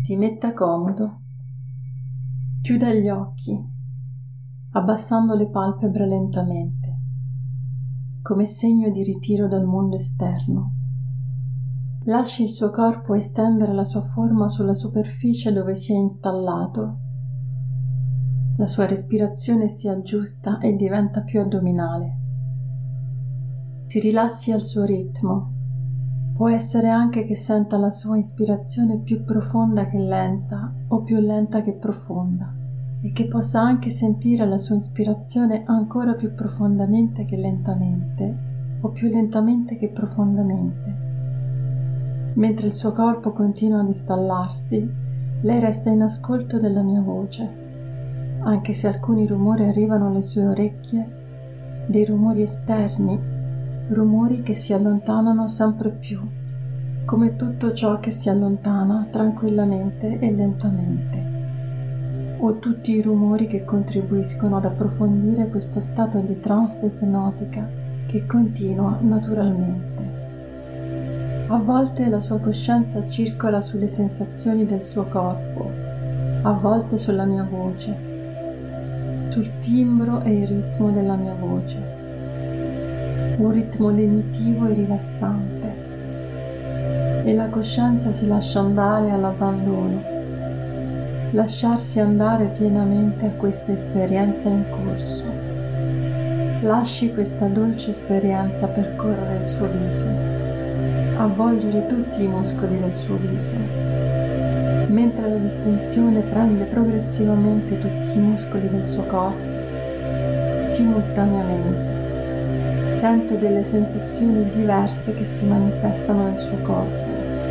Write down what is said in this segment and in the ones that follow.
Si metta comodo, chiuda gli occhi, abbassando le palpebre lentamente, come segno di ritiro dal mondo esterno. Lasci il suo corpo estendere la sua forma sulla superficie dove si è installato. La sua respirazione si aggiusta e diventa più addominale. Si rilassi al suo ritmo. Può essere anche che senta la sua ispirazione più profonda che lenta o più lenta che profonda e che possa anche sentire la sua ispirazione ancora più profondamente che lentamente o più lentamente che profondamente. Mentre il suo corpo continua ad installarsi, lei resta in ascolto della mia voce, anche se alcuni rumori arrivano alle sue orecchie, dei rumori esterni, rumori che si allontanano sempre più, come tutto ciò che si allontana tranquillamente e lentamente, o tutti i rumori che contribuiscono ad approfondire questo stato di trance ipnotica che continua naturalmente. A volte la sua coscienza circola sulle sensazioni del suo corpo, a volte sulla mia voce, sul timbro e il ritmo della mia voce. Un ritmo lenitivo e rilassante, e la coscienza si lascia andare all'abbandono, lasciarsi andare pienamente a questa esperienza in corso. Lasci questa dolce esperienza percorrere il suo viso, avvolgere tutti i muscoli del suo viso, mentre la distensione prende progressivamente tutti i muscoli del suo corpo, simultaneamente. Sente delle sensazioni diverse che si manifestano nel suo corpo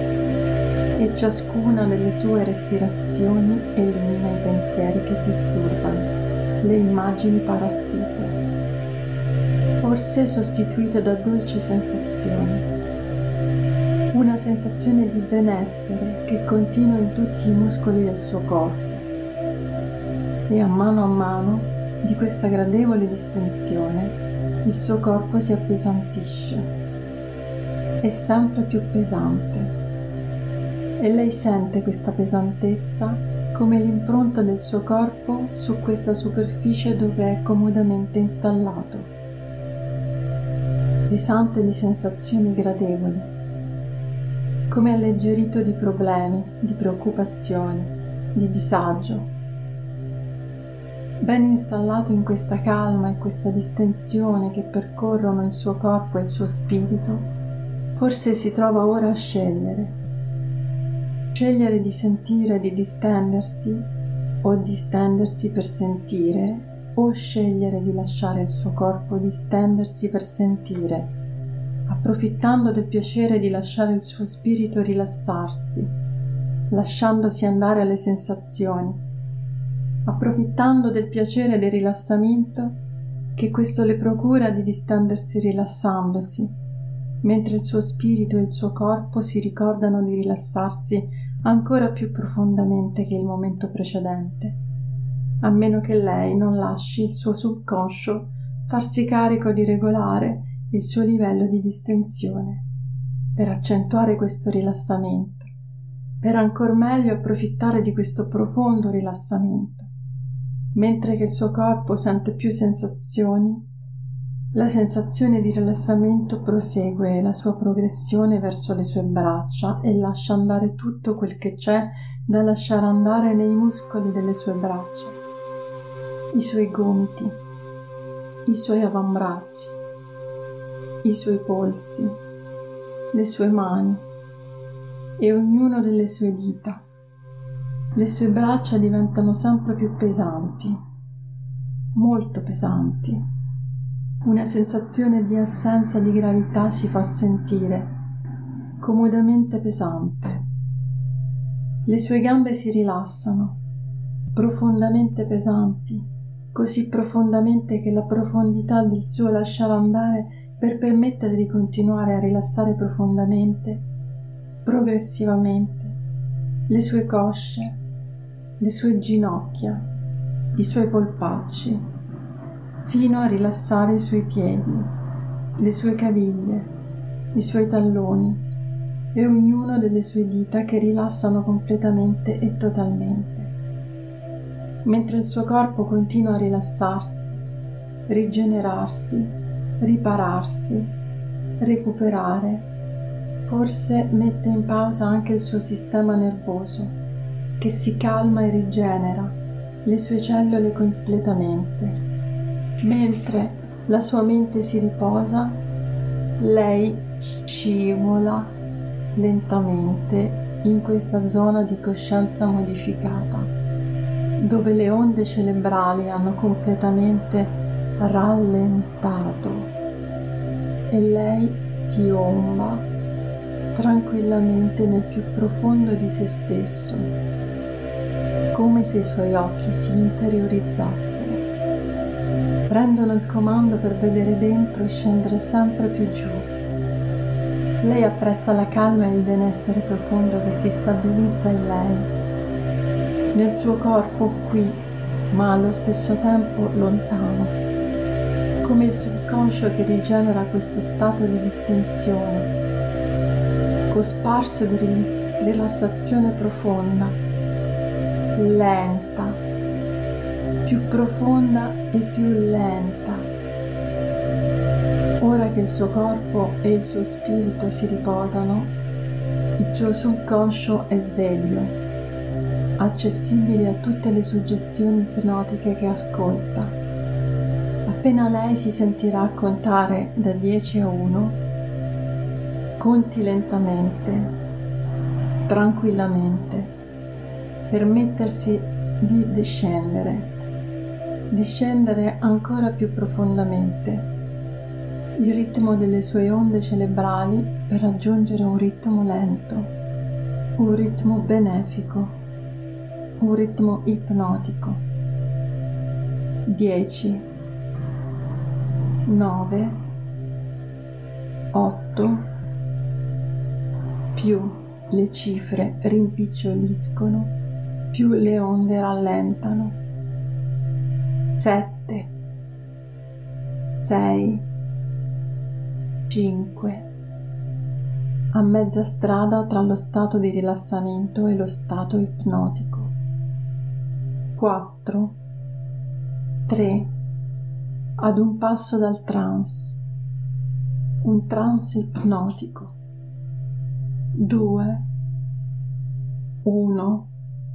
e ciascuna delle sue respirazioni elimina i pensieri che disturbano, le immagini parassite, forse sostituite da dolci sensazioni. Una sensazione di benessere che continua in tutti i muscoli del suo corpo e a mano di questa gradevole distensione il suo corpo si appesantisce, è sempre più pesante e lei sente questa pesantezza come l'impronta del suo corpo su questa superficie dove è comodamente installato, pesante di sensazioni gradevoli, come alleggerito di problemi, di preoccupazioni, di disagio. Ben installato in questa calma e questa distensione che percorrono il suo corpo e il suo spirito, forse si trova ora a scegliere di sentire, di distendersi, o distendersi per sentire, o scegliere di lasciare il suo corpo distendersi per sentire, approfittando del piacere di lasciare il suo spirito rilassarsi, lasciandosi andare alle sensazioni, approfittando del piacere del rilassamento che questo le procura di distendersi rilassandosi, mentre il suo spirito e il suo corpo si ricordano di rilassarsi ancora più profondamente che il momento precedente, a meno che lei non lasci il suo subconscio farsi carico di regolare il suo livello di distensione, per accentuare questo rilassamento, per ancor meglio approfittare di questo profondo rilassamento. Mentre che il suo corpo sente più sensazioni, la sensazione di rilassamento prosegue la sua progressione verso le sue braccia e lascia andare tutto quel che c'è da lasciare andare nei muscoli delle sue braccia, i suoi gomiti, i suoi avambracci, i suoi polsi, le sue mani e ognuno delle sue dita. Le sue braccia diventano sempre più pesanti, molto pesanti. Una sensazione di assenza di gravità si fa sentire, comodamente pesante. Le sue gambe si rilassano, profondamente pesanti, così profondamente che la profondità del suo lasciare andare per permettere di continuare a rilassare profondamente, progressivamente, le sue cosce, le sue ginocchia, i suoi polpacci, fino a rilassare i suoi piedi, le sue caviglie, i suoi talloni, e ognuno delle sue dita che rilassano completamente e totalmente. Mentre il suo corpo continua a rilassarsi, rigenerarsi, ripararsi, recuperare, forse mette in pausa anche il suo sistema nervoso, che si calma e rigenera le sue cellule completamente. Mentre la sua mente si riposa, lei scivola lentamente in questa zona di coscienza modificata, dove le onde cerebrali hanno completamente rallentato e lei piomba tranquillamente nel più profondo di se stesso, come se i suoi occhi si interiorizzassero, prendono il comando per vedere dentro e scendere sempre più giù. Lei apprezza la calma e il benessere profondo che si stabilizza in lei, nel suo corpo qui, ma allo stesso tempo lontano, come il subconscio che rigenera questo stato di distensione, cosparso di rilassazione profonda, lenta, più profonda e più lenta. Ora che il suo corpo e il suo spirito si riposano, il suo subconscio è sveglio, accessibile a tutte le suggestioni ipnotiche che ascolta. Appena lei si sentirà contare da 10 a 1, conti lentamente, tranquillamente, permettersi di discendere ancora più profondamente il ritmo delle sue onde cerebrali per raggiungere un ritmo lento, un ritmo benefico, un ritmo ipnotico. 10, 9, 8, più le cifre rimpiccioliscono, più le onde rallentano. 7, 6, 5. A mezza strada tra lo stato di rilassamento e lo stato ipnotico. 4, 3. Ad un passo dal trance, un trance ipnotico. 2, 1.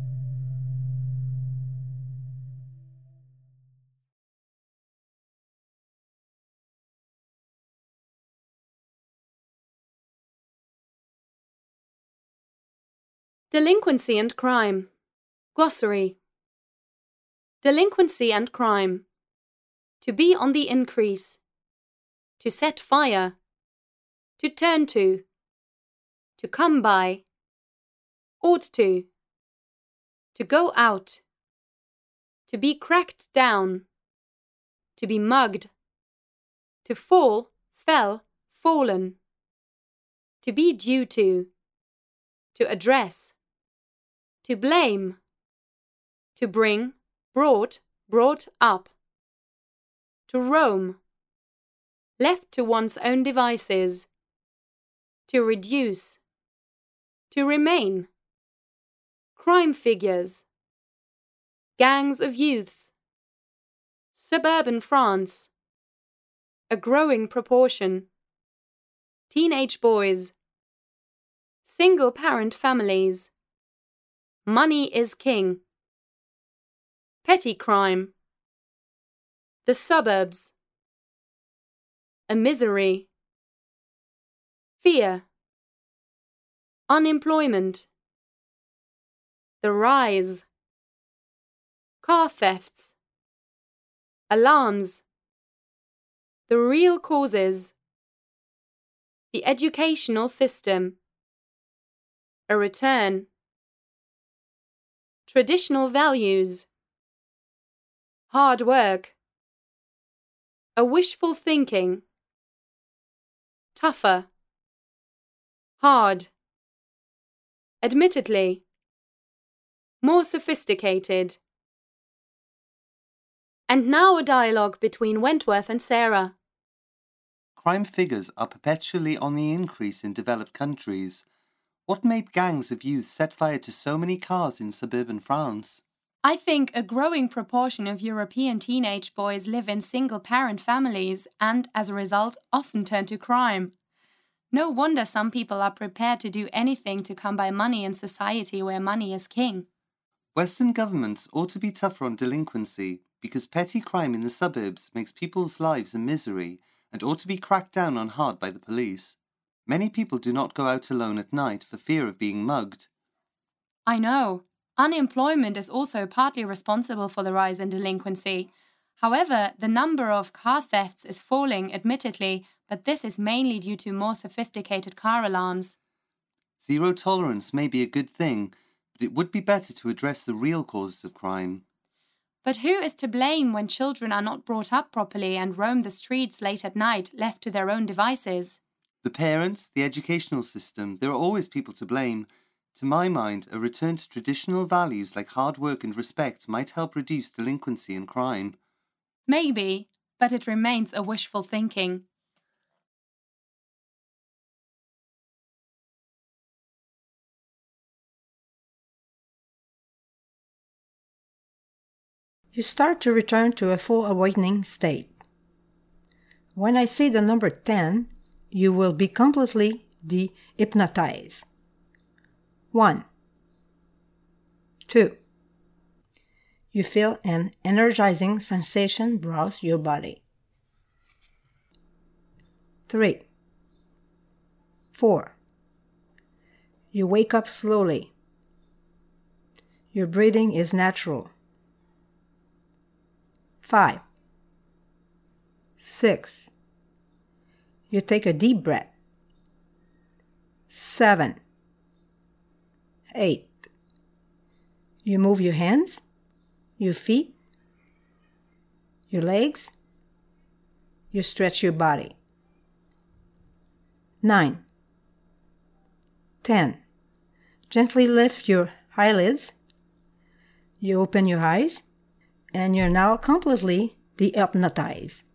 Delinquency and crime. Glossary. Delinquency and crime. To be on the increase. To set fire. To turn to. To come by. Ought to. To go out. To be cracked down. To be mugged. To fall, fell, fallen. To be due to. To address. To blame. To bring, brought, brought up. To roam. Left to one's own devices. To reduce. To remain. Crime figures. Gangs of youths. Suburban France. A growing proportion. Teenage boys. Single-parent families. Money is king. Petty crime. The suburbs. A misery. Fear. Unemployment. The rise. Car thefts. Alarms. The real causes. The educational system. A return. Traditional values. Hard work. A wishful thinking. Tougher. Hard. Admittedly. More sophisticated. And now a dialogue between Wentworth and Sarah. Crime figures are perpetually on the increase in developed countries, What made gangs of youth set fire to so many cars in suburban France? I think a growing proportion of European teenage boys live in single-parent families and, as a result, often turn to crime. No wonder some people are prepared to do anything to come by money in society where money is king. Western governments ought to be tougher on delinquency because petty crime in the suburbs makes people's lives a misery and ought to be cracked down on hard by the police. Many people do not go out alone at night for fear of being mugged. I know. Unemployment is also partly responsible for the rise in delinquency. However, the number of car thefts is falling, admittedly, but this is mainly due to more sophisticated car alarms. Zero tolerance may be a good thing, but it would be better to address the real causes of crime. But who is to blame when children are not brought up properly and roam the streets late at night, left to their own devices? The parents, the educational system, there are always people to blame. To my mind, a return to traditional values like hard work and respect might help reduce delinquency and crime. Maybe, but it remains a wishful thinking. You start to return to a full awakening state. When I say the number 10, you will be completely de-hypnotized. 1, 2. You feel an energizing sensation browse your body. 3, 4. You wake up slowly. Your breathing is natural. 5, 6. You take a deep breath. 7, 8. You move your hands, your feet, your legs. You stretch your body. 9, 10. Gently lift your eyelids. You open your eyes, and you're now completely de-hypnotized.